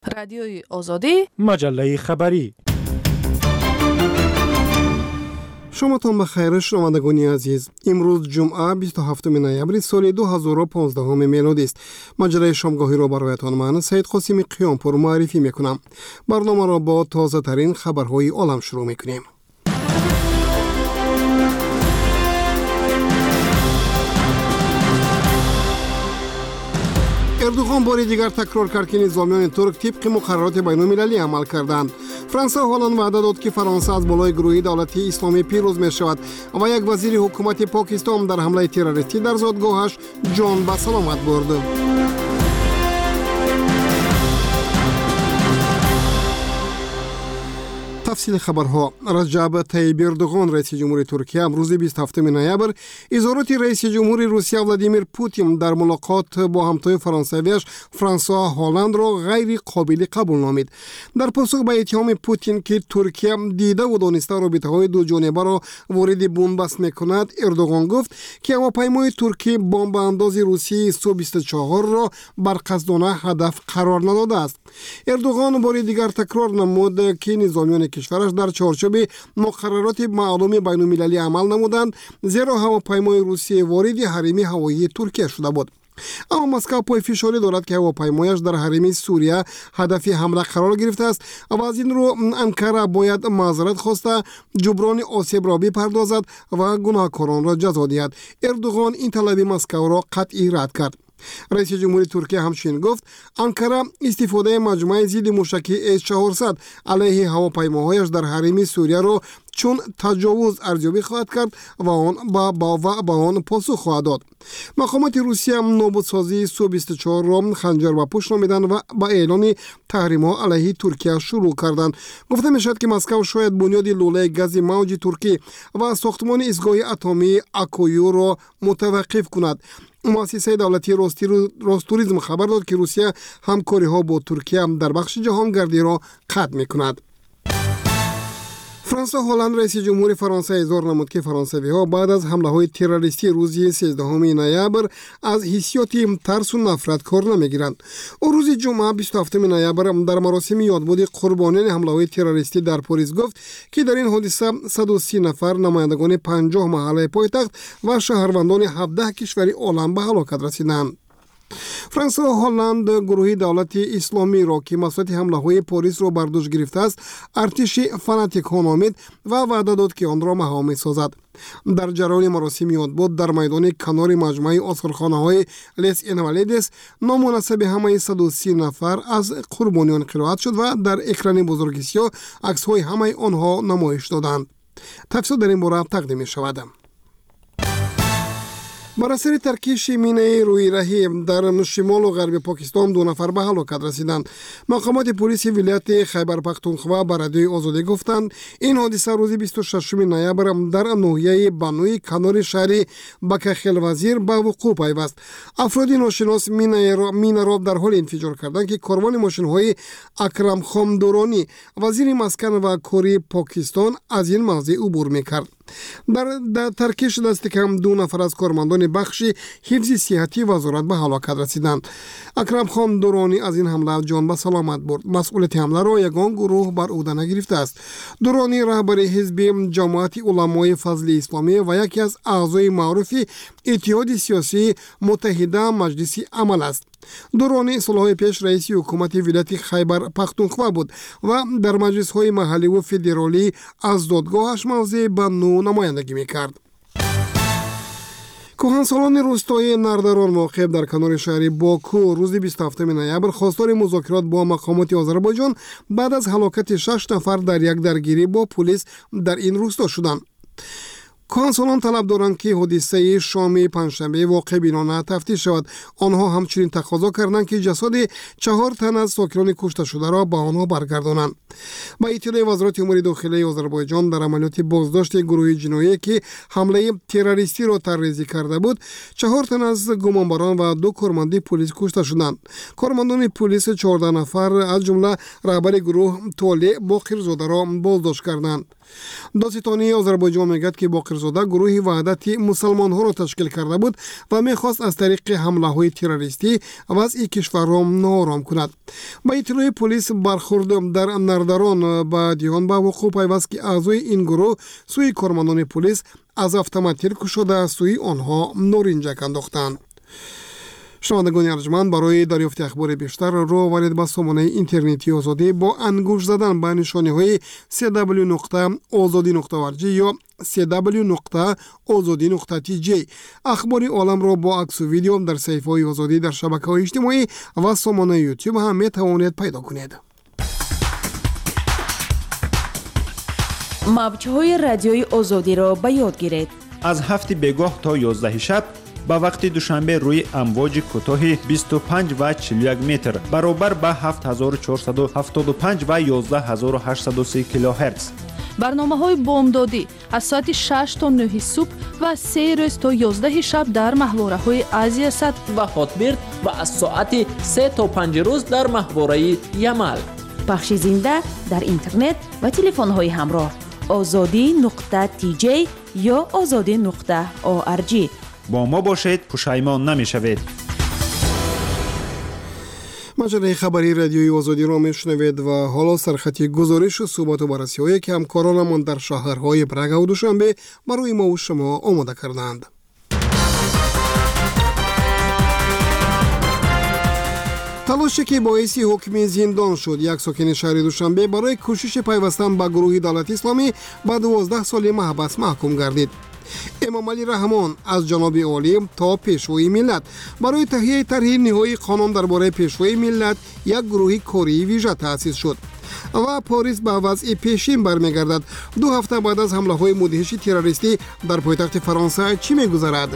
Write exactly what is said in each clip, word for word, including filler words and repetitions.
رادیوی آزادی، مجله خبری. شماتان بخیر شنوندگان عزیز. امروز جمعه بیست و هفتم نوامبر سال دو هزار و پانزده میلادی است. مجله شامگاهی را برایتان من سید قاسمی قیامپور معرفی میکنم. برنامه را با تازه ترین خبرهای عالم شروع میکنیم. اردوغان باری دیگر تکرار کرد که نظامیان ترک طبق مقررات بین‌المللی عمل کردند. فرانسه و هلند وعده داد که فرانسه از بالای گروه دولتی اسلامی پیروز می شود و یک وزیر حکومت پاکستان در حمله تروریستی در زادگاهش جان به سلامت برد. تفصیل خبرها. رجب طیب اردوغان رئیس جمهوری ترکیه امروز بیست و هفتم نوامبر اظهارات رئیس جمهوری روسیه ولادیمیر پوتین در ملاقات با همتای فرانسویش فرانسوا و هلند را غیر قابل قبول نامید. در پاسخ به اتهام پوتین که ترکیه دیده و دانسته رابطه‌های دو جانبه را وارد بنبست می‌کند، اردوغان گفت که هواپیمای ترکی بمب انداز روسیه سو بیست و چهار را بر قصدانه هدف قرار نداده است. اردوغان بار دیگر تکرار نمود که نظامیان کشورش در چارچوب مقررات معلوم بین‌المللی عمل نمودند، زیرا هواپیمای روسیه وارد حریم هوایی ترکیه شده بود. اما مسکو پای فشاری دارد که هواپیمایش در حریم سوریه هدف حمله قرار گرفته است و از این رو انکره باید معذرت خواسته جبران آسیب را بپردازد و گناهکاران را جزا دهد. اردوغان این طلب مسکو را قطعی رد کرد. رئیس جمهوری ترکیه همچنین گفت انکره استفاده مجموعه ضد موشکی اس چهارصد علیه هواپیماهایش در حریم سوریه را چون تجاوز ارزیابی خواهد کرد و آن با با با آن پاسخ خواهد داد. مقامات روسیه نابودسازی سو بیست و چهار را خنجر به پشت نامیدند و با اعلان تحریم‌ها علیه ترکیه شروع کردند. گفته میشد که مسکو شاید بنیاد لوله گاز موج ترکی و ساختمان ایستگاه اتمی اکویو را متوقف کند. مؤسسه دولتی روستوریسم خبر داد که روسیه همکاری ها با ترکیه در بخش جهانگردی را قطع میکند. فرانسه و هلند رئیس جمهوری فرانسه اظهار نمود که فرانسوی ها بعد از حمله های تروریستی روز سیزدهم نوامبر از حسیات ترس و نفرت کار نمیگیرند. او روز جمعه بیست و هفتم نوامبر در مراسم یادبود قربانیان حمله های تروریستی در پاریس گفت که در این حادثه صد و سی نفر نمایندگان پنجاه محله پایتخت و شهروندان هفده کشور عالم به هلاکت رسیدند. فرانسه و هلند گروه دولتی اسلامی را که مسئولیت حمله های پاریس را بر دوش گرفته است ارتش فناتیک ها نامید و وعده داد که آن را مهار می‌سازد. در جریان مراسم یادبود در میدان کنار مجمع آثارخانه های لیس اینوالیدس نام و نسب همه صد و سی نفر از قربانیان قرائت شد و در اکران بزرگ سیاه عکس های همه آنها نمایش دادند. تفصیل در این باره تقدیم می‌شود. بر اثر ترکیش مینه روی راهی در شمال و غرب پاکستان دو نفر به هلاکت رسیدند. مقامات پلیس ولایت خیبر پختونخوا به رادیوی آزادی گفتند این حادثه روز بیست و ششم نوامبر در ناحیه بانوی کنار شهر بکخل وزیر به وقوع پیوست. افراد ناشناس مینه را مینه را در حال انفجار کردند که کاروان ماشین‌های اکرم خان دورانی وزیر مسکن و کاری پاکستان از این موضع عبور می‌کرد. در, در ترکیش دست کم دو نفر از کارمندان بخش حفظ صحتی وزارت به هلاکت رسیدند. اکرم خان دورانی از این حمله جان به سلامت برد. مسئولیت حمله را یگان گروه بر عهده نگرفته است. دورانی رهبر حزب جماعت علمای فضل اسلامی و یکی از اعضای معروف اتحاد سیاسی متحده مجلس عمل است. دورانی سالهای پیش رئیس حکومت ولایت خیبر پختونخوا بود و در مجلس های محلی و فدرالی از دادگاهش موضع به نو نمایندگی میکرد. کهنسالان روستای نردران واقع در کنار شهر باکو روز بیست و هفتم نوامبر خواستار مذاکرات با مقامات آذربایجان بعد از هلاکت شش نفر در یک درگیری با پلیس در این روستا شدند. کهنسالان طلب دارند که حادثه شام پنجشنبه واقع بینانه تفتیش شود. آنها همچنین تقاضا کردند که جسد چهار تن از ساکنان کشته شده را به آنها برگردانند. با اطلاع وزارت امور داخلی آذربایجان در عملیات بازداشت گروه جنایی که حمله تروریستی را طرحریزی کرده بود، چهار تن از گمانبران و دو کارمند پلیس کشته شدند. کارمندان پلیس چهارده نفر از جمله رهبر گروه طالع باقرزاده را بازداشت کردند. دادستانی آذربایجان میگوید که باقر باقرزاده گروه وحدت مسلمان‌ها را تشکیل کرده بود و می‌خواست از طریق حمله‌های تروریستی وضع کشور را ناآرام کند. با اطلاع پلیس برخورد در نردران با دیان با وقوع پیوست که اعضای این گروه سوی کارمندان پلیس از اتومات شده سوی آنها نارنجک انداختند. شنوندگان ارجمند، برای دریافت اخبار بیشتر رو وارد به سامانه اینترنتی آزادی با انگشت زدن به نشانه‌های سی دبلیو نقطه آزادی نقطه او ار جی یا سی دبلیو نقطه آزادی نقطه تی جی اخبار عالم را با عکس و ویدیو در صفحه‌های آزادی در شبکه‌های اجتماعی و سامانه یوتیوب هم می‌توانید پیدا کنید. موج‌های رادیوی آزادی را به یاد گیرید. از هفت بگاه تا یازده شب با وقت دوشنبه روی امواج کوتاه بیست و پنج و چهل و یک متر برابر با هفت هزار و چهارصد و هفتاد و پنج و یازده هزار و هشتصد و سه کیلوهرتز. برنامه‌های بامدادی از ساعت شش تا نه صبح و سه روز تا یازده شب در محوره‌های آسیا صد و هاتبرد و از ساعت سه تا پنج روز در محوره یمل. پخش زنده در اینترنت و تلفن‌های همراه آزادی نقطه تی جی یا آزادی نقطه او ار جی. با ما باشید، پشیمان نمی‌شوید. مجله خبری رادیوی آزادی را میشنوید و حالا سرخط گزارش و صحبت و بررسی‌های که همکارانمان در شهرهای پراگ و دوشنبه برای ما و شما آماده کردند. تلاشی که باعث حکم زندان شد یک ساکن شهر دوشنبه برای کوشش پیوستن به گروه دولت اسلامی با دوازده سال محبس محکوم گردید. امام علی رحمان از جناب عالی تا پیشوای ملت برای تهیه طرح نهایی قانون درباره پیشوای ملت یک گروه کاری ویژه تأسیس شد و پاریس به وضع پیشین برمیگردد. دو هفته بعد از حمله های مدهش تروریستی در پایتخت فرانسه چی میگذرد؟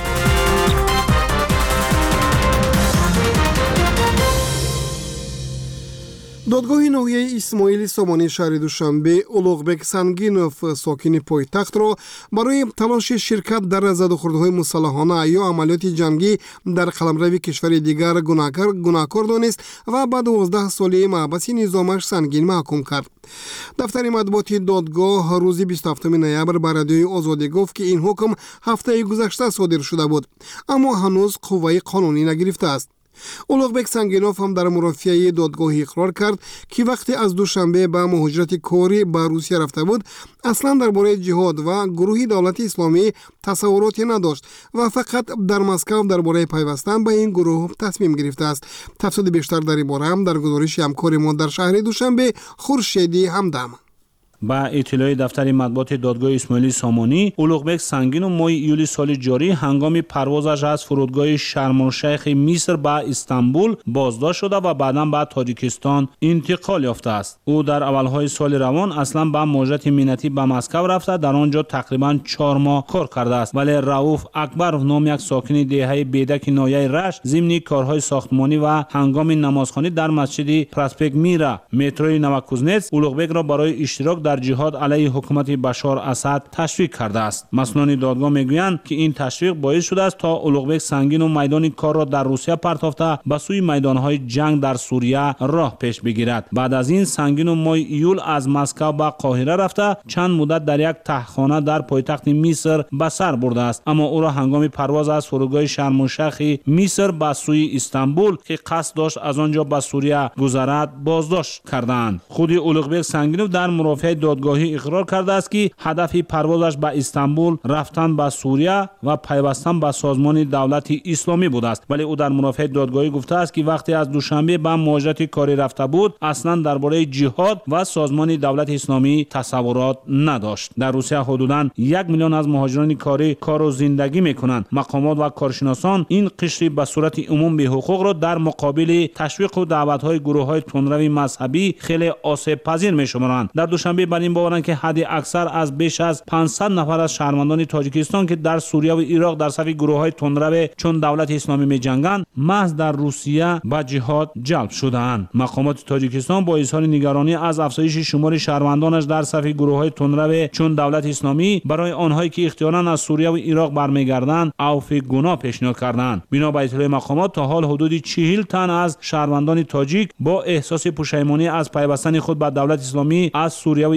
دادگاه ناحیه اسماعیل سامانی شهر دوشنبه اولوغبک سنگینوف ساکن پایتخت را برای تلاش شرکت در زدوخوردهای مسلحانه یا عملیات جنگی در قلمرو کشور دیگر گناهکار گناهکار دانست و بعد دوازده ساله محبس نظامش سنگین محکوم کرد. دفتر مطبوعاتی دادگاه روز بیست و هفتم نوامبر به رادیوی آزادی گفت که این حکم هفته گذشته صادر شده بود اما هنوز قوه قانونی نگرفته است. اولوغبک سنگینوف هم در مرافعه دادگاه اقرار کرد که وقتی از دوشنبه به مهاجرت کاری به روسیه رفته بود اصلا درباره جهاد و گروه دولت اسلامی تصوراتی نداشت و فقط در مسکو درباره پیوستن به این گروه تصمیم گرفته است. تفصیل بیشتر در این باره هم در گزارش همکار ما در شهر دوشنبه خورشیدی همدم. با اطلاع دفتر مطبوعات دادگاه اسماعیل سامانی، اولوغبک سنگینوف ماه ایولی سال جاری هنگام پروازش از فرودگاه شرم الشیخ مصر به استانبول بازداشت شده و بعداً به تاجیکستان انتقال یافته است. او در اولهای سال روان اصلا به مهاجرت مینتی به مسکو رفته، در آنجا تقریباً چهار ماه کار کرده است. ولی رؤوف اکبرов نام یک ساکن دهه بیدک ناحیه رشت ضمن کارهای ساختمانی و هنگام نمازخوانی در مسجد پراسپکت میرا متروی نوکوزنتس اولوغبک را برای اشتراک در جهاد علیه حکومت بشار اسد تشویق کرده است. مسئولان دادگاه میگویند که این تشویق باعث شده است تا اولوغبک سنگینوف میدان کار را در روسیه پرتافته به سوی میدانهای جنگ در سوریه راه پیش بگیرد. بعد از این سنگینوف ماه ایول از مسکو به قاهره رفته چند مدت در یک تهخانه در پایتخت مصر به سر برده است، اما او را هنگام پرواز از فرودگاه شرم الشیخ مصر به سوی استانبول که قصد داشت از آنجا به سوریه گذرد بازداشت کردند. خود اولوغبک سنگینوف در مرافعه دادگاهی اقرار کرده است که هدف پروازش به استانبول رفتن به سوریه و پیوستن به سازمان دولت اسلامی بوده است، ولی او در مرافعه دادگاهی گفته است که وقتی از دوشنبه به مهاجرت کاری رفته بود اصلا درباره جهاد و سازمان دولت اسلامی تصورات نداشت. در روسیه حدوداً یک میلیون از مهاجران کاری کار و زندگی میکنند. مقامات و کارشناسان این قشر به صورت عموم به حقوق را در مقابل تشویق و دعوت‌های گروه‌های تندرو مذهبی خیلی آسیب پذیر میشمارند. در دوشنبه بر این باورند که حد اکثر از بیش از پانصد نفر از شهروندان تاجیکستان که در سوریه و عراق در صف گروه‌های تندرو چون دولت اسلامی می‌جنگند محض در روسیه به جهاد جلب شده‌اند. مقامات تاجیکستان با اظهار نگرانی از افزایش شمار شهروندانش در صف گروه‌های تندرو چون دولت اسلامی برای آنهایی که اختیاراً از سوریه و عراق برمیگردند عفو گناه پیشنهاد کردند. بنا به اطلاع مقامات تا حال حدود چهل تن از شهروندان تاجیک با احساس پشیمانی از پیوستن خود به دولت اسلامی از سوریه و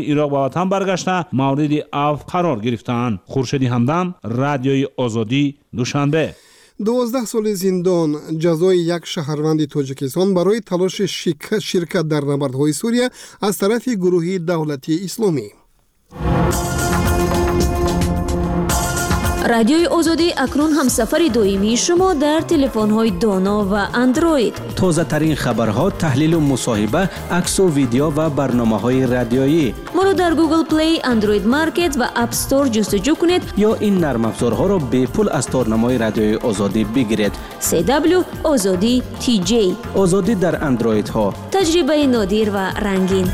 های عراق به وطن برگشته مورد عفو قرار گرفتند. خورشید همدم، رادیوی آزادی، دوشنبه. دوازده سال زندان جزای یک شهروند تاجیکستان برای تلاش شرکت در نبردهای سوریه از طرف گروه دولتی اسلامی. رادیوی آزادی اکنون هم سفر دویمی شما در تلفن‌های دانا و اندروید. تازه ترین خبرها، تحلیل و مصاحبه، عکس و ویدیو و برنامه‌های رادیویی. ما را در گوگل پلی، اندروید مارکت و اپ استور جستجو کنید یا این نرم افزارها را به پول از تارنمای رادیوی آزادی بگیرید. سی دبلیو آزادی تی جی. آزادی در اندروید ها. تجربه نادر و رنگین.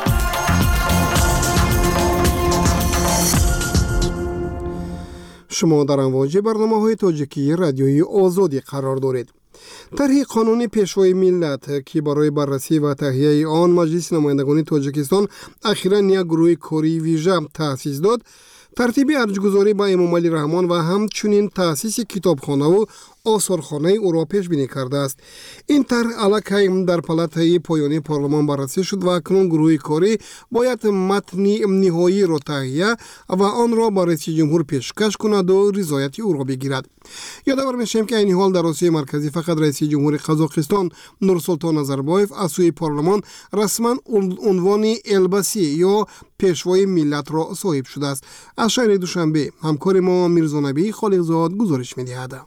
شما در امواج برنامه‌های تاجیکی رادیوی آزادی قرار دارید. طرح قانون پیشوای ملت که برای بررسی و تهیه آن مجلس نمایندگان تاجیکستان اخیراً یک گروه کاری ویژه تأسیس داد، ترتیب ارجگذاری با امام علی رحمان و همچنین تأسیس کتابخانه و آثارخانه او را پیش بینی کرده است. این طرح الکی در پالاتای پایانی پارلمان بررسی شد و اکنون گروه کاری باید متن نهایی را تهیه و آن را با رئیس جمهور پیشکش کند و رضایت او را بگیرد. یادآور میشیم که این حال در آسیای مرکزی فقط رئیس جمهور قزاقستان نورسلطان نظربایف از سوی پارلمان رسما عنوان البسی یا پیشوای ملت را صاحب شده است. از شهر دوشنبه همکار ما میرزا نبی خالقزاد گزارش می‌دهد.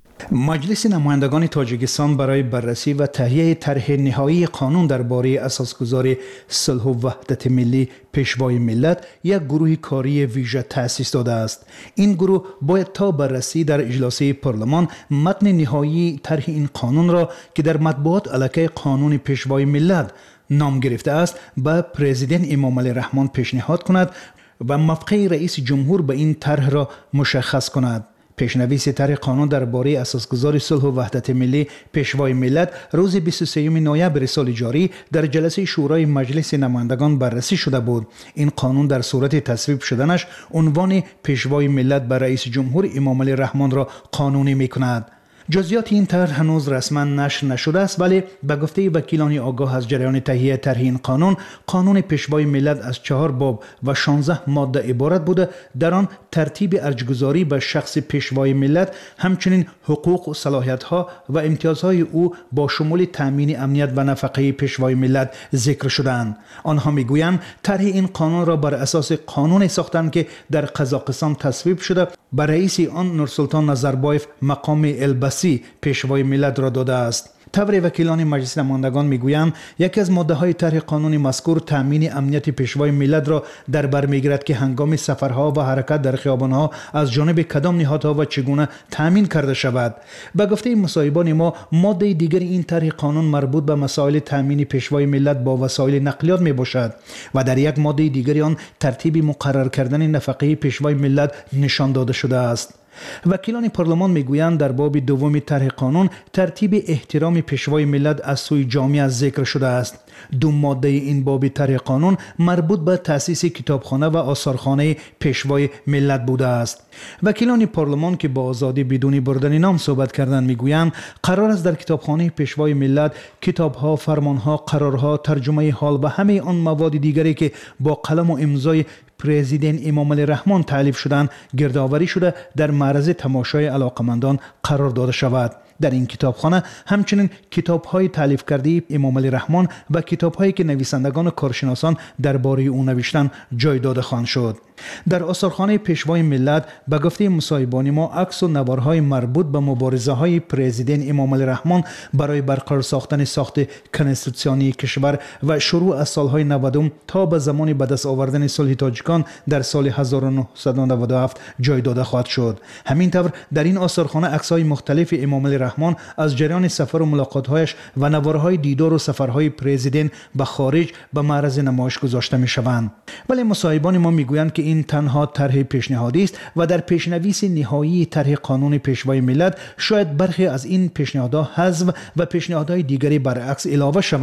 مجلس نمایندگان تاجیکستان برای بررسی و تهیه طرح نهایی قانون درباره اساسگذاری صلح و وحدت ملی پیشوای ملت یک گروه کاری ویژه تأسیس داده است. این گروه باید تا بررسی در اجلاس پارلمان متن نهایی طرح این قانون را که در مطبوعات الکی قانون پیشوای ملت نام گرفته است به پرزیدنت امام علی رحمان پیشنهاد کند و موافقه رئیس جمهور به این طرح را مشخص کند. پیشنویس طرح قانون درباره اساسگذاری صلح و وحدت ملی پیشوای ملت روز بیست و سوم نوامبر سال جاری در جلسه شورای مجلس نمایندگان بررسی شده بود. این قانون در صورت تصویب شدنش عنوان پیشوای ملت بر رئیس جمهور امام علی رحمان را قانونی می‌کند. جزئیات این طرح هنوز رسما نشر نشده است، ولی به گفته وکیلان آگاه از جریان تهیه طرح این قانون، قانون پیشوای ملت از چهار باب و شانزده ماده عبارت بوده. در آن ترتیب ارجگذاری به شخص پیشوای ملت، همچنین حقوق و صلاحیت‌ها و امتیازهای او با شمول تامین امنیت و نفقه پیشوای ملت ذکر شده‌اند. آنها میگویند طرح این قانون را بر اساس قانون ساختند که در قزاقستان تصویب شده. بر رئیس آن نورسلطان نظربایف مقام البسی پیشوای ملت را داده است. طبر وکیلان مجلس نمایندگان میگویند یکی از ماده های طرح قانون مذکور تامین امنیت پیشوای ملت را در بر میگیرد که هنگام سفرها و حرکت در خیابانها از جانب کدام نهادها و چگونه تامین کرده شود. به گفته مصاحبان ما، ماده دیگر این طرح قانون مربوط به مسائل تامین پیشوای ملت با وسایل نقلیات می باشد و در یک ماده دیگر آن ترتیب مقرر کردن نفقه پیشوای ملت نشان داده شده است. وکیلان پارلمان میگویند در باب دوم طرح قانون ترتیب احترام پیشوای ملت از سوی جامعه ذکر شده است. دو ماده این باب طرح قانون مربوط به تأسیس کتابخانه و آثارخانه پیشوای ملت بوده است. وکیلان پارلمان که با آزادی بدون بردن نام صحبت کردند میگویند قرار است در کتابخانه پیشوای ملت کتابها، فرمانها، قرارها، ترجمه حال و همه آن مواد دیگری که با قلم و امضای پرزیدنت امام علی رحمان تألیف شدند گردآوری شده در معرض تماشای علاقمندان قرار داده شود. در این کتابخانه همچنین کتاب‌های تألیف کرده امام علی رحمان و کتاب‌هایی که نویسندگان و کارشناسان درباره او نوشتند جای داده خواهد شد. در آثارخانه پیشوای ملت به گفته مصاحبان ما عکس و نوارهای مربوط به مبارزه‌های پرزیدنت امام علی رحمان برای برقرار ساختن ساخت کنستیتوسیونی کشور و شروع از سالهای نود تا به زمان به دست آوردن صلح تاجیکان در سال هزار و نهصد و نود و هفت جای داده خواهد شد. همینطور در این آثارخانه عکس‌های مختلف امام علی رحمان از جریان سفر و ملاقات‌هایش و نوارهای دیدار و سفرهای پرزیدنت به خارج به معرض نمایش گذاشته می‌شوند. ولی مصاحبان ما میگویند که این تنها طرح پیشنهادی است و در پیشنویس نهایی طرح قانون پیشوای ملت شاید برخی از این پیشنهادها حذف و پیشنهادهای دیگری برعکس علاوه شوند.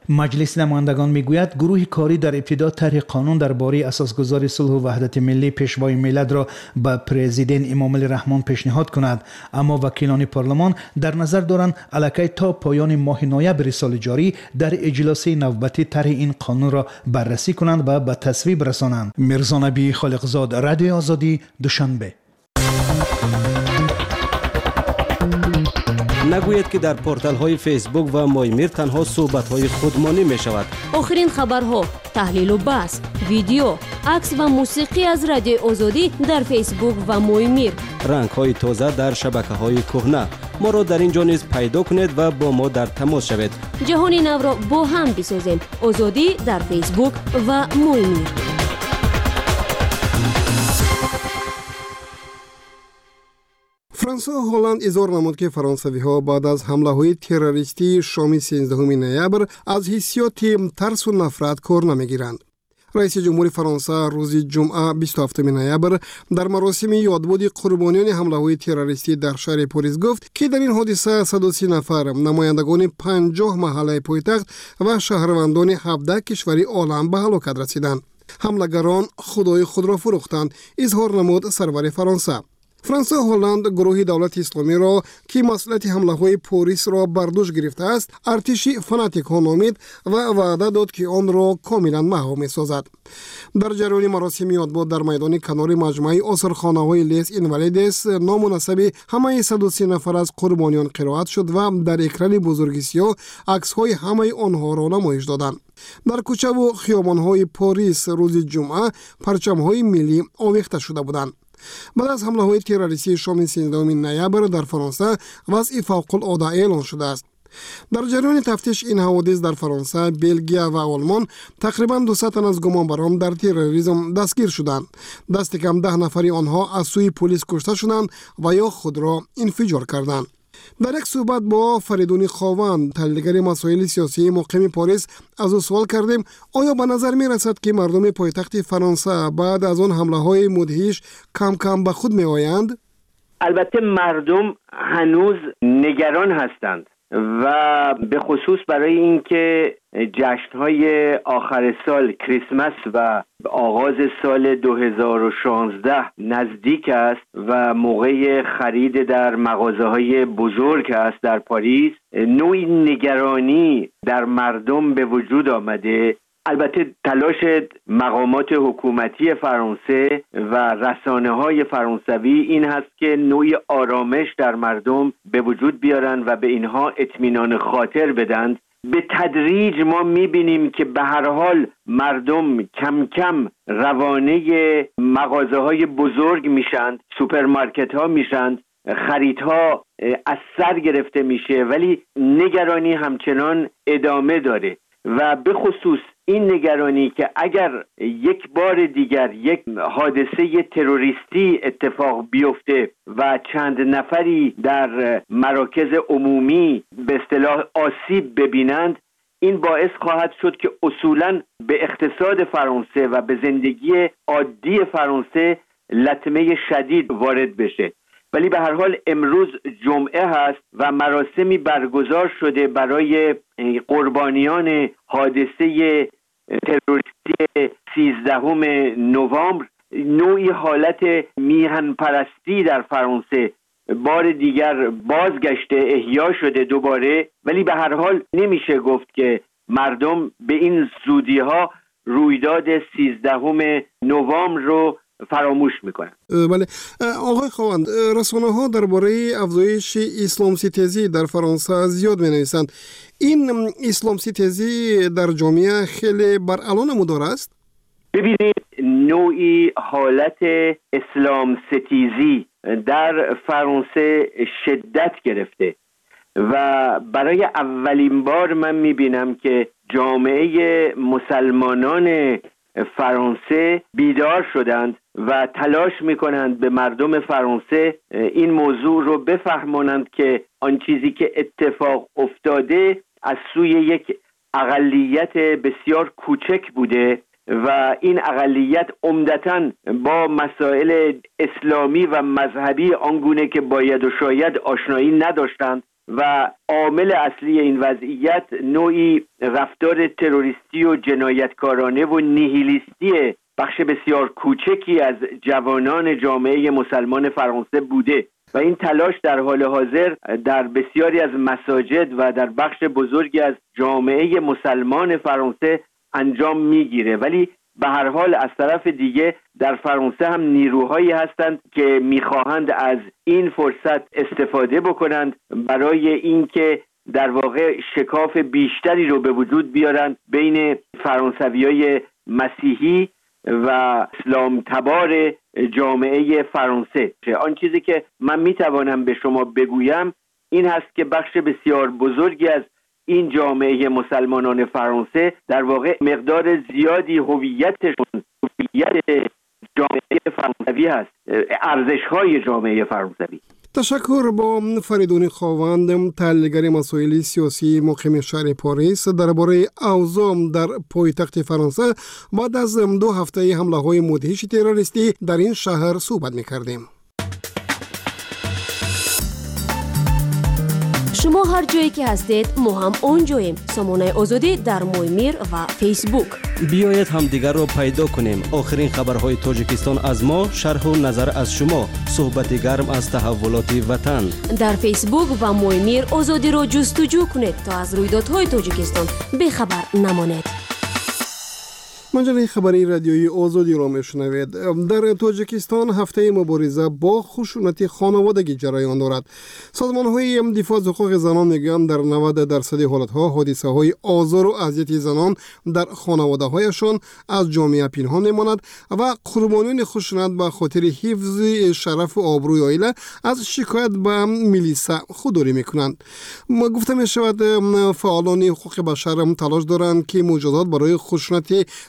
مجلس نمایندگان میگوید گروه کاری در ابتدا طرح قانون درباره اساسگذاری صلح و وحدت ملی پیشوای ملت را به پرزیدنت امام علی رحمان پیشنهاد کند، اما وکیلان پارلمان در نظر دارند الکی تا پایان ماه نوامبر سال جاری در اجلاس نوبتی طرح این قانون را بررسی کنند و به تصویب رسانند. میرزا نبی خالقزاد، رادیو آزادی، دوشنبه. نگوید که در پورتال های فیسبوک و مایمیر تنها صحبت های خودمانی می شود. آخرین خبرها، تحلیل و بحث، ویدیو، عکس و موسیقی از رادیو آزادی در فیسبوک و مایمیر. رنگ های تازه در شبکه های کهنه. ما را در اینجا نیز پیدا کنید و با ما در تماس شوید. جهان نو را با هم بسازیم. آزادی در فیسبوک و مایمیر. فرانسه و هلند اظهار نمود که فرانسوی ها بعد از حمله های تروریستی شام سیزدهم نوامبر از حسیات ترس و نفرت کار نمیگیرند. رئیس جمهور فرانسه روز جمعه بیست و هفتم نوامبر در مراسم یادبود قربانیان حمله های تروریستی در شهر پاریس گفت که در این حادثه صد و سی نفر نمایندگان پنجاه محله پایتخت و شهروندان هفده کشور عالم به هلاکت رسیدند. حملهگران خدای خود را فروختند، اظهار نمود سرور فرانسه. فرانسه و هلند گروه دولت اسلامی را که مسئولیت حمله های پاریس را بر دوش گرفته است ارتش فناتیک ها نامید و وعده داد که آن را کاملا محو می‌سازد. در جریان مراسم یادبود در میدان کنار مجمع آثارخانه های لیس اینوالیدس نامناسب همه صد و سی نفر از قربانیان قرائت شد و در اکران بزرگ سیاه عکس های همه آنها را نمایش دادند. در کوچه و خیابان های پاریس روز جمعه پرچم های ملی آویخته شده بودند. بعد از حمله های تروریستی شام سیزدهم نوامبر در فرانسه وضع فوق العاده اعلان شده است. در جریان تفتیش این حوادث در فرانسه، بلژیک و آلمان تقریبا دویست تن از گمانبران در تروریسم دستگیر شدند. دست کم ده نفری آنها از سوی پلیس کشته شدند و یا خود را انفجار کردند. در یک صحبت با فریدون خاوند، تحلیلگر مسائل سیاسی مقیم پاریس، از او سوال کردیم آیا به نظر می رسد که مردم پایتخت فرانسه بعد از آن حمله های مدهش کم کم به خود می آیند؟ البته مردم هنوز نگران هستند و به خصوص برای اینکه جشن‌های آخر سال کریسمس و آغاز سال دو هزار و شانزده نزدیک است و موقع خرید در مغازه‌های بزرگ است در پاریس، نوعی نگرانی در مردم به وجود آمده. البته تلاش مقامات حکومتی فرانسه و رسانه‌های فرانسوی این هست که نوعی آرامش در مردم به وجود بیارن و به اینها اطمینان خاطر بدن. به تدریج ما می‌بینیم که به هر حال مردم کم کم روانه مغازه‌های بزرگ میشند، سوپرمارکت‌ها میشند، خریدها از سر گرفته میشه، ولی نگرانی همچنان ادامه داره و به خصوص این نگرانی که اگر یک بار دیگر یک حادثه تروریستی اتفاق بیفته و چند نفری در مراکز عمومی به اصطلاح آسیب ببینند، این باعث خواهد شد که اصولاً به اقتصاد فرانسه و به زندگی عادی فرانسه لطمه شدید وارد بشه. ولی به هر حال امروز جمعه هست و مراسمی برگزار شده برای قربانیان حادثه تروریستی سیزدهم نوامبر. نوعی حالت میهن پرستی در فرانسه بار دیگر بازگشته، احیا شده دوباره، ولی به هر حال نمیشه گفت که مردم به این زودی ها رویداد سیزدهم نوامبر رو فراموش میکنن. بله آقای خواند، رسانه ها درباره افزایش اسلام ستیزی در فرانسه زیاد می نویسند. این اسلام ستیزی در جامعه خیلی بر الان مدار است؟ ببینید، نوعی حالت اسلام ستیزی در فرانسه شدت گرفته و برای اولین بار من میبینم که جامعه مسلمانان فرانسه بیدار شدند و تلاش میکنند به مردم فرانسه این موضوع رو بفهمانند که آن چیزی که اتفاق افتاده از سوی یک اقلیت بسیار کوچک بوده و این اقلیت عمدتاً با مسائل اسلامی و مذهبی آنگونه که باید و شاید آشنایی نداشتند و عامل اصلی این وضعیت نوعی رفتار تروریستی و جنایتکارانه و نیهیلیستی بخش بسیار کوچکی از جوانان جامعه مسلمان فرانسه بوده و این تلاش در حال حاضر در بسیاری از مساجد و در بخش بزرگی از جامعه مسلمان فرانسه انجام میگیره. ولی به هر حال از طرف دیگه در فرانسه هم نیروهایی هستند که میخواهند از این فرصت استفاده بکنند برای اینکه در واقع شکاف بیشتری رو به وجود بیارند بین فرانسویای مسیحی و اسلام تبار جامعه فرانسه. آن چیزی که من میتوانم به شما بگویم این هست که بخش بسیار بزرگی از این جامعه مسلمانان فرانسه در واقع مقدار زیادی هویتشون هویت جامعه فرانسوی هست، ارزش‌های جامعه فرانسوی. تشکر. با فریدون خاوند، تحلیلگر مسائل سیاسی مقیم شهر پاریس، درباره اوضاع در پایتخت فرانسه بعد از دو هفته حمله‌های مدهش تروریستی در این شهر صحبت می‌کردیم. شما هر جایی که هستید ما هم اونجاییم. سامانه آزادی در مویمیر و فیسبوک. بیایید هم دیگر رو پیدا کنیم. آخرین خبرهای تاجیکستان از ما، شرح و نظر از شما، صحبت گرم از تحولات وطن. در فیسبوک و مویمیر آزادی رو جستجو کنید تا از رویدادهای تاجیکستان بی‌خبر نمانید. مجله خبری رادیویی آزادی را میشنوید. در تاجیکستان هفته مبارزه با خشونت خانوادگی جریان دارد. سازمان‌های دفاع از حقوق زنان میگویند در نود درصد حالت‌ها حادثه‌های آزار و اذیت زنان در خانواده‌هایشان از جامعه پنهان می‌ماند و قربانیان خشونت به خاطر حفظ شرف و آبروی عائله از شکایت به میلیسا خودداری می‌کنند. گفته می‌شود فعالان حقوق بشر تلاش دارند که مجازات برای خشونت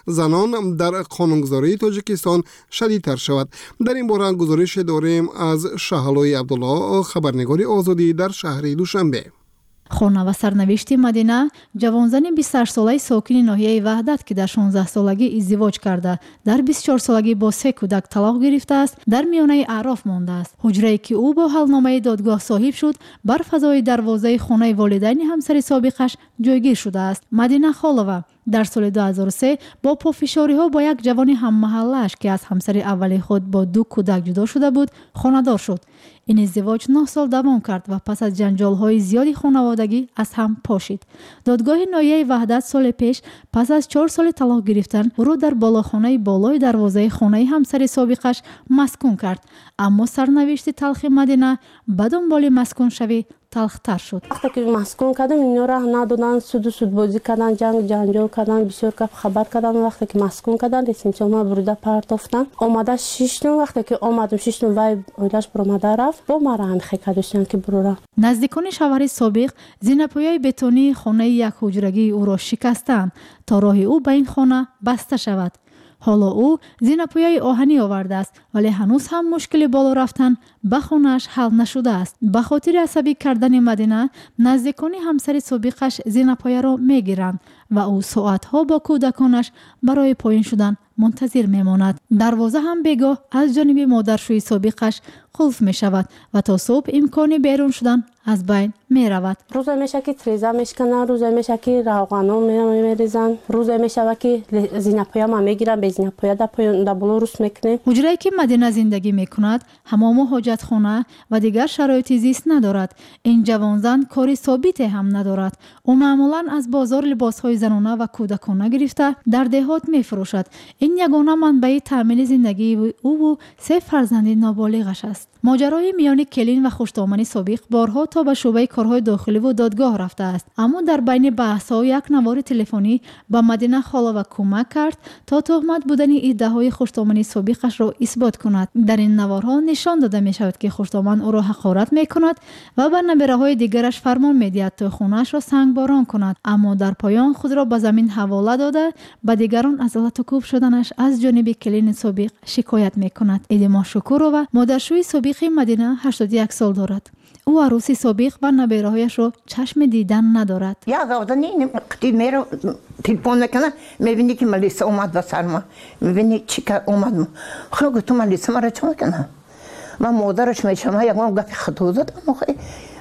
زنان در قانونگذاری تاجیکستان شدیدتر شود. در این باره گزارش داریم از شهلای عبدالله، خبرنگار آزادی در شهر دوشنبه. خона ва сарнавишти Мадина ҷавонзани بیست و هشت ساله сокини ноҳияи Ваҳдат ки дар шонздаҳ солагӣ издивоҷ карда дар бисту чор солагӣ бо се кӯдак талоқ гирифтааст, дар миёнаи аъроф мондааст. ҳуҷрае ки ӯ бо ҳалномаи додгоҳ соҳиб шуд бар фазои дарвозаи хонаи волидайни ҳамсари собиқаш ҷойгир шудааст. Мадина Холова дар соли ду ҳазору се бо пофишориҳо бо як ҷавони ҳаммаҳаллааш ки аз ҳамсари аввали худ бо ду кӯдак ҷудо шуда буд хонадор шуд. ин издивоҷ нӯҳ сол давом кард ва пас аз ҷанҷолҳои зиёди хонаводагӣ аз ҳам пошид. додгоҳи ноҳияи Ваҳдат соли пеш пас аз чор соли талоқ гирифтан ӯро дар болохонаи болои дарвозаи хонаи ҳамсари собиқаш маскун кард. аммо сарнавишти талхи Мадина ба дунболи маскуншавӣ талхтар шуд. вақте ки маскун кардам инора надодан, суду судбозӣ кардан, ҷанг ҷанҷол кардан, бисёр гап хабар кардан. вақте ки маскун кардан ресимчома бурида партофтан омада шиштум. вақте ки омадам шиштум вай оилаш буромада рафт бо мара ҳамихе кардоштан ки бурора. наздикони шавҳари собиқ зинапӯяи бетонии хонаи якҳуҷрагии ӯро шикастанд то роҳи ӯ ба ин хона баста шавад. ҳоло ӯ зинапӯяи оҳанӣ овардааст, вале ҳанӯз ҳам мушкили боло рафтан ба хонааш ҳал нашудааст. ба хотири асабӣ кардани Мадина наздикони ҳамсари собиқаш зинапояро мегиранд ва ӯ соатҳо бо кӯдаконаш барои поин шудан мунтазир мемонад. дарвоза ҳам бегоҳ аз ҷониби модаршӯи собиқаш қулф мешавад ва то субҳ имкони берун шудан аз байн меравад. рӯзе меша ки треза мешкананд, рӯзе меша ки равғано мерезанд, рӯзе мешава ки зинапояма мегиранд, бе зинапоя дар боло рӯст мекунем. ҳуҷрае ки Мадина зиндагӣ мекунад ҳамому ҳоҷатхона ва дигар шароити зист надорад. ин ҷавонзан кори собите ҳам надорад. ӯ маъмулан аз бозор либосҳои занона ва кӯдакона гирифта дар деҳот мефурӯшад. ин ягона манбаи таъмини зиндагии ӯву се фарзанди ноболиғаш аст. моҷарои миёни Келин ва Хуштомани собиқ борҳо то ба шӯъбаи корҳои дохиливу додгоҳ рафтааст. аммо дар байни баҳсҳо як навори телефонӣ ба Мадина Холова кӯмак кард то тӯҳмат будани иддаҳои Хуштомани собиқашро исбот кунад. дар ин наворҳо нишон дода мешавад ки Хуштоман ӯро ҳақорат мекунад ва ба набераҳои дигараш фармон медиҳад то хонаашро сангборон кунад. аммо дар поён худро ба замин ҳавола дода ба дигарон аз латукуб шуданаш аз ҷониби Келини собиқ шикоят мекунад. Эдимо Шукурова модаршӯи собиқи Мадина ҳаштоду як сол дорад. ӯ арӯси собиқ ва набераҳояшро чашми дидан надорад. як одани қити меро телефон мекунад, мебини ки Малиса омад ба сарма, мебини чӣ ка омад. худо гуфтум Малиса мара чӣ мекунад? ман модараш мешавам, ягон гапи хато задам.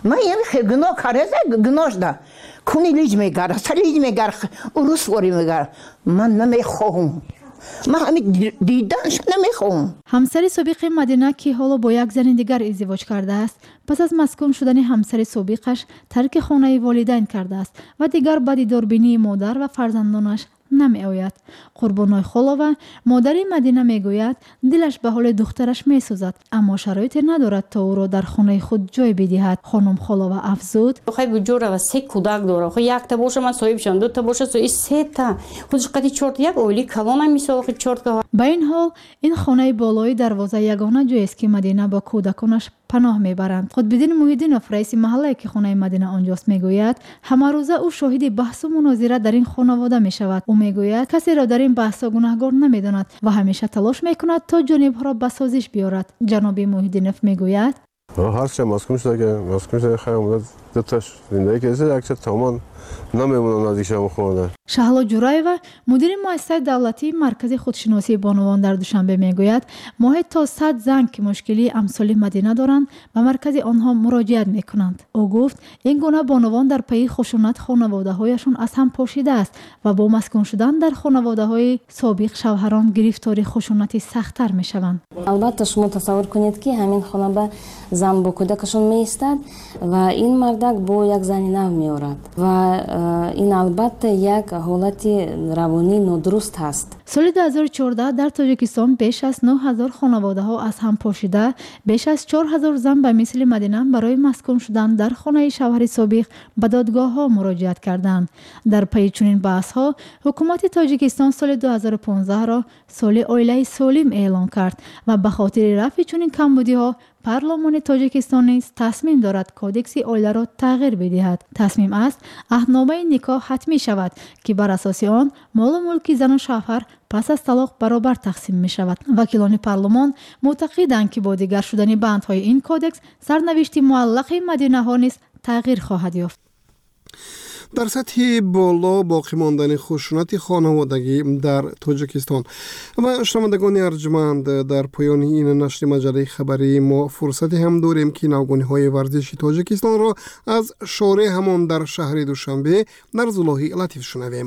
من یعنی خیلی گناه کارزه گناهش ده کنی لیج میگره سلیج میگره اروس وری میگره من نمیخوام من همین دیدنش نمیخوام. همسر سابق مدینه که حالا با یک زن دیگر ازدواج کرده است پس از مسکون شدن همسر سابقش ترک خانه والدین کرده است و دیگر به دیداربینی مادر و فرزندانش نمی آید. قربانای خالوه مادر مدینه می گوید دلش به حال دخترش می سوزد اما شرایطی ندارد تا او را در خانه خود جای بدهد. خانم خالوه افزود خیلی بجوره و سه کودک داره خب یک تا باشه من صاحبشم دو تا باشه سو سه تا خودش قدی چرت یک اولی کلان میسه خیلی چرت که با این حال این خانه بالای دروازه یگانه جایی است که مدینه با کودکانش پناه میبرند. خودبدین محیدینوف رئیس محله که خانه مدینه آنجاست میگوید همه روزه او شاهد بحث و مناظره در این خانواده میشود. او میگوید کسی را در این بحث گناهکار نمیداند و همیشه تلاش میکند تا جانب ها را به سازش بیارد. جناب محیدینوف میگوید هر چه مسکون شده که مسکون شده خیلی مدت دو تاش زندگی کرده یک چه تمام نمیمونه نزدیکشم خونه. شهلا جورایوا مدیر مؤسسه دولتی مرکز خودشناسی بانوان در دوشنبه میگوید ماهی تا صد زن که مشکلی امثال مدینه دارند به مرکز آنها مراجعت میکنند. او گفت این گونه بانوان در پی خشونت خانواده هایشان از هم پاشیده است و با مسکون شدن در خانواده های سابق شوهران گرفتار خشونتی سخت‌تر میشوند. البته شما تصور کنید که همین خانواده زن با کودکشون میایستد و این مردک با یک زنی نو میآورد و این البته یک حالت روانی نادرست هست. سال دو هزار و چهارده در تاجیکستان بیش از نه هزار خانواده ها از هم پاشیده بیش از چهار هزار زن به مثل مدینه برای مسکون شدن در خانه شوهر سابق به دادگاه ها مراجعت کردند. در پی چنین بحث ها حکومت تاجیکستان سال دو هزار و پانزده را سال عائله سالم اعلام کرد و به خاطر رفع چنین کمبودی ها پارلمان تاجیکستان نیز تصمیم دارد کودکس عائله را تغییر بدهد. تصمیم است عهدنامه نکاح حتمی شود که بر اساس آن مال و ملک زن و شوهر پس از طلاق برابر تقسیم می شود. وکیلان پارلمان معتقدند که با دیگر شدن بندهای این کودکس سرنوشت معلق مدینه ها نیز تغییر خواهد یافت. در سطح بالا باقی ماندن خشونت خانوادگی در تاجیکستان و شنوندگان ارجمند در پایان این نشر مجله خبری ما فرصتی هم داریم که نوگانی‌های ورزشی تاجیکستان را از شارع همان در شهر دوشنبه در زلاهی لطیف شنویم.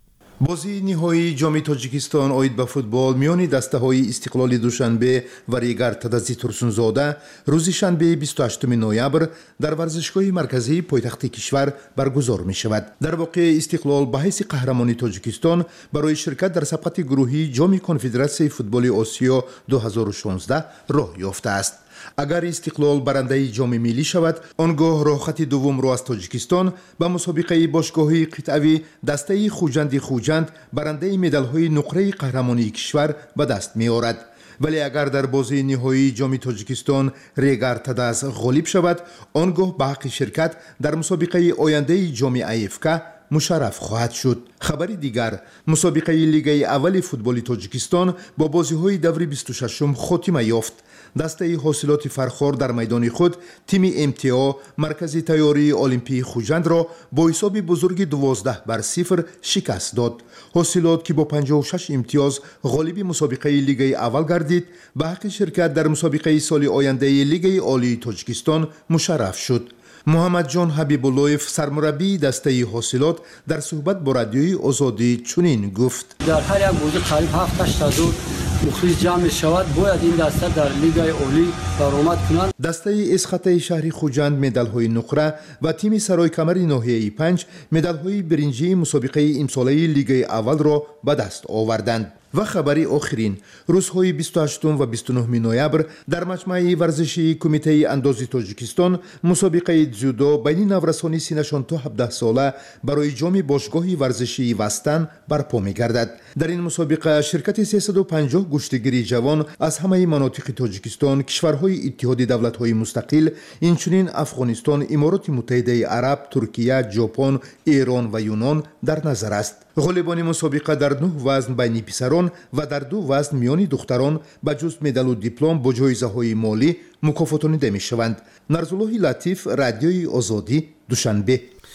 بازی نهایی جام تاجیکستان اوید به فوتبال میان دسته‌های استقلال دوشنبه و ریگر تدزی ترسونزاده روز شنبه بیست و هشتم نوامبر در ورزشگاه مرکزی پایتخت کشور برگزار می شود. در واقع استقلال به حیث قهرمان تاجیکستان برای شرکت در سبقت گروهی جام کنفدراسیون فوتبال آسیا دو هزار و شانزده راه یافته است. اگر استقلال برنده جام ملی شود آنگاه راه خط دوم را از تاجیکستان به مسابقه باشگاهی قطعی دسته خوجند خوجند برنده مدال‌های نقره قهرمانی کشور به دست می‌آورد. ولی اگر در بازی نهایی جام تاجیکستان ریگر تدز غالب شود آنگاه به حق شرکت در مسابقه آینده جام ایفکا مشرف خواهد شد. خبری دیگر مسابقه لیگ اول فوتبال تاجیکستان با بازی‌های دور بیست و ششم خاتمه یافت. دسته حاصلات فرخار در میدان خود تیم ام تی آ مرکز تیاری المپی خوجند را با حساب بزرگ دوازده بر صفر شکست داد. حاصلات که با پنجاه و شش امتیاز غالب مسابقه لیگ اول گردید به حق شرکت در مسابقه سال آینده لیگ عالی تاجیکستان مشرف شد. محمد جان حبیب‌اللهیف سرمربی دسته حاصلات در صحبت با رادیوی آزادی چنین گفت: در هر یک بازی قریب هفت هشت هزار مخلص جمع شود باید این دسته در لیگ عالی برآمد کنند. دسته اسخط شهر خوجند مدال‌های نقره و تیم سرای کمر ناحیه پنج مدال‌های برنجی مسابقه امساله لیگ اول را به دست آوردند. و خبری آخرین روزهای بیست و هشتم و بیست و نهم نوامبر در مجمع ورزشی کمیته اندازی تاجیکستان مسابقه جودو بین نورسانی سینشان تا هفده ساله برای جام باشگاه ورزشی وستن برپا می‌گردد. در این مسابقه شرکت سیصد و پنجاه گشتگیری جوان از همه مناطق تاجیکستان، کشورهای اتحاد دولت‌های مستقل، اینچنین افغانستان، امارات متحده عرب، ترکیه، ژاپن، ایران و یونان در نظر است. غالبان مسابقه در نه وزن بین پسران و در دو وزن میان دختران به جز مدال و دیپلم با جایزه‌های مالی مکافاتانیده می‌شوند. نرزالله لطیف، رادیوی آزادی، دوشنبه.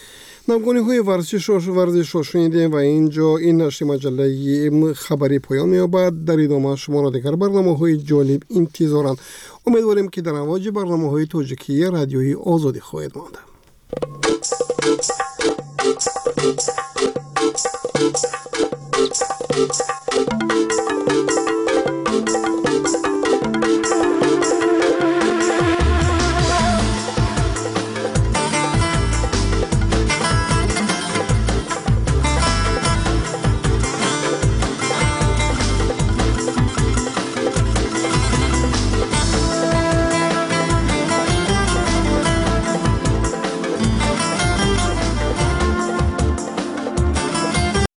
نمگانی های ورزش ورزش رو شنیدیم و اینجا این نشر مجله خبری پایان می‌یابد. در ادامه شما را دیگر برنامه های جالب انتظارند. امیدواریم که در امواج برنامه های توجیکی رادیویی آزادی خواهید ماند.